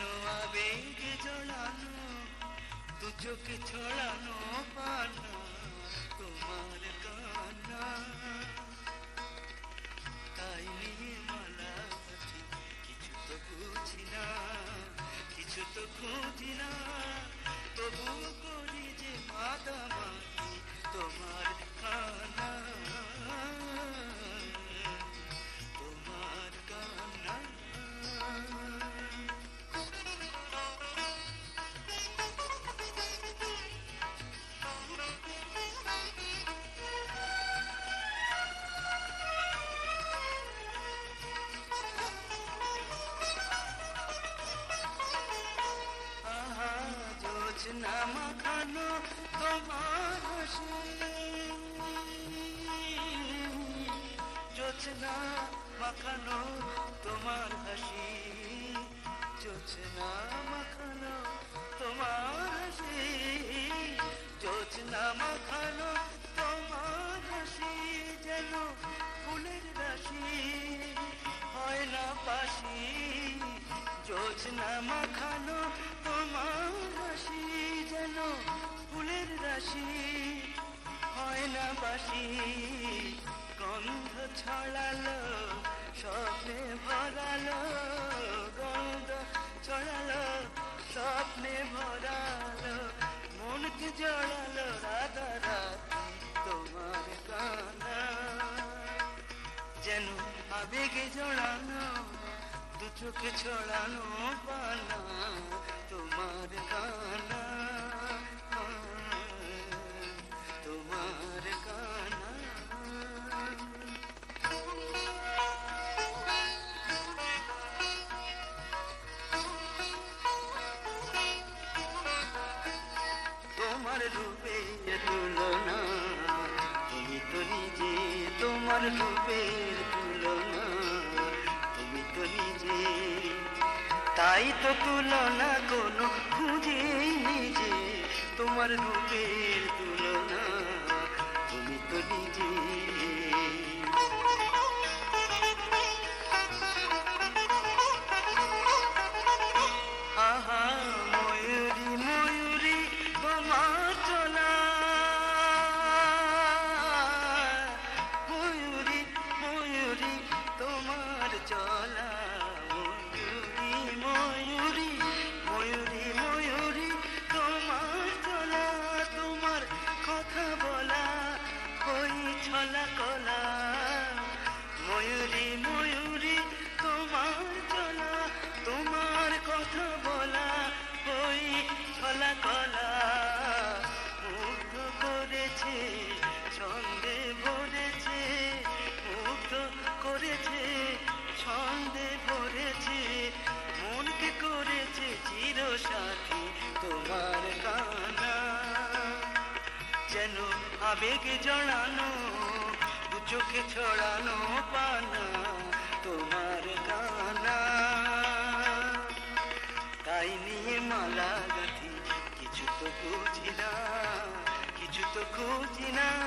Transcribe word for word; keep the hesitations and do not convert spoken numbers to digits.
আবেগে জড়ানো দু চোখে ছড়ানো পানা তোমার কান্না তাই নিয়ে মালা গাঁথি কিছু তো বুঝি না কিছু তো খুঁজি না তবুও করি যে মাতামাতি তোমার কান্না তোমার কান্না জোছনা মাখানো তোমার হাসি জোছনা মাখানো তোমার হাসি জোছনা মাখানো তোমার হাসি জোছনা মাখানো তোমার হাসি যেন ফুলের রাশি হয় না পাশি জোছনা মাখানো তোমার হাসি যেন ফুলের রাশি হয় না বাসি গন্ধ ছড়ালো স্বপ্নে ভরালো গন্ধ ছড়ালো স্বপ্নে ভরালো মনকে জড়ালো রাধা রাধি তোমার কান্না যেন আবেগে জড়ানো দু চোখে ছড়ানো পানা তোমার কান্না তোমার কান্না তোমার রূপের তুলনা তুমি তো নিজে তোমার রূপের তুলনা তুমি তো নিজে তাই তো তুলনা কোনো খুঁজে নিজে তোমার রূপের তুলনা তুমি তো নিজে আহা ময়ূরী ময়ূরী তোমার চলা ময়ূরী ময়ূরী তোমার চলা ময়ূরী ময়ূরী ময়ূরী ময়ূরী তোমার চলা তোমার কথা বলা ওই ছলা কলা ময়ূরী ময়ূরী তোমার চলা তোমার কথা বলা ওই ছলা কলা মুগ্ধ করেছে ছন্দে ভরেছে মুগ্ধ করেছে ছন্দে ভরেছে মনকে করেছে চির সাথী তোমার কান্না যেন আবেগে জড়ানো দু চোখে ছড়ানো পানা তোমার কান্না তাই নিয়ে মালা গাঁথি কিছু তো খুঁজি না কিছু তো খুঁজি না